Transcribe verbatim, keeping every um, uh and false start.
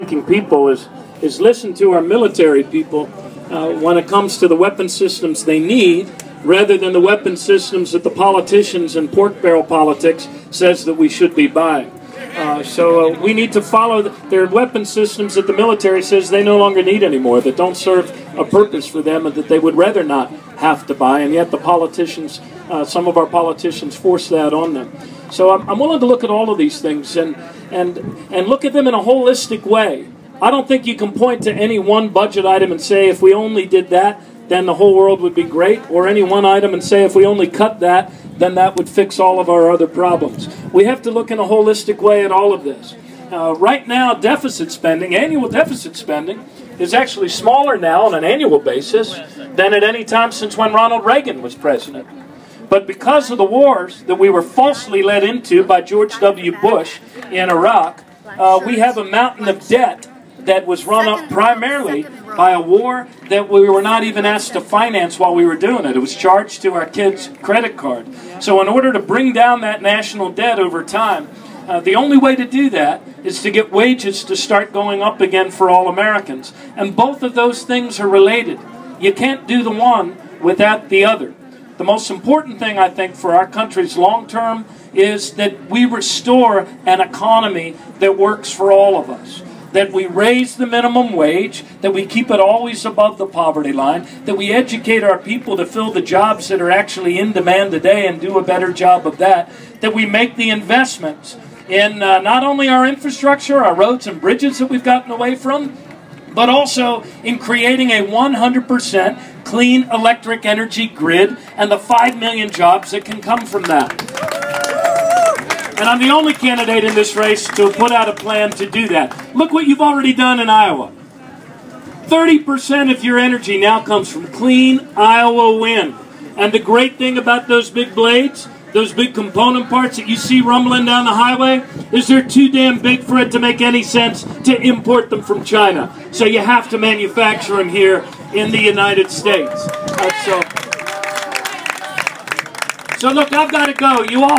People is is listen to our military people uh, when it comes to the weapon systems they need, rather than the weapon systems that the politicians and pork barrel politics says that we should be buying. Uh, so uh, we need to follow the, their weapon systems that the military says they no longer need anymore, that don't serve a purpose for them, and that they would rather not have to buy, and yet the politicians, uh, some of our politicians force that on them. So I'm, I'm willing to look at all of these things and, and, and look at them in a holistic way. I don't think you can point to any one budget item and say if we only did that, then the whole world would be great, or any one item and say if we only cut that, then that would fix all of our other problems. We have to look in a holistic way at all of this. Uh, right now, deficit spending, annual deficit spending, is actually smaller now on an annual basis than at any time since when Ronald Reagan was president. But because of the wars that we were falsely led into by George W. Bush in Iraq, uh, we have a mountain of debt that was run up primarily by a war that we were not even asked to finance while we were doing it. It was charged to our kids' credit card. So in order to bring down that national debt over time, uh, the only way to do that is to get wages to start going up again for all Americans. And both of those things are related. You can't do the one without the other. The most important thing, I think, for our country's long term is that we restore an economy that works for all of us. That we raise the minimum wage, that we keep it always above the poverty line, that we educate our people to fill the jobs that are actually in demand today and do a better job of that, that we make the investments in uh, not only our infrastructure, our roads and bridges that we've gotten away from, but also in creating a one hundred percent clean electric energy grid and the five million jobs that can come from that. And I'm the only candidate in this race to put out a plan to do that. Look what you've already done in Iowa. thirty percent of your energy now comes from clean Iowa wind. And the great thing about those big blades, those big component parts that you see rumbling down the highway, is they're too damn big for it to make any sense to import them from China. So you have to manufacture them here in the United States. Uh, so, so look, I've got to go. You all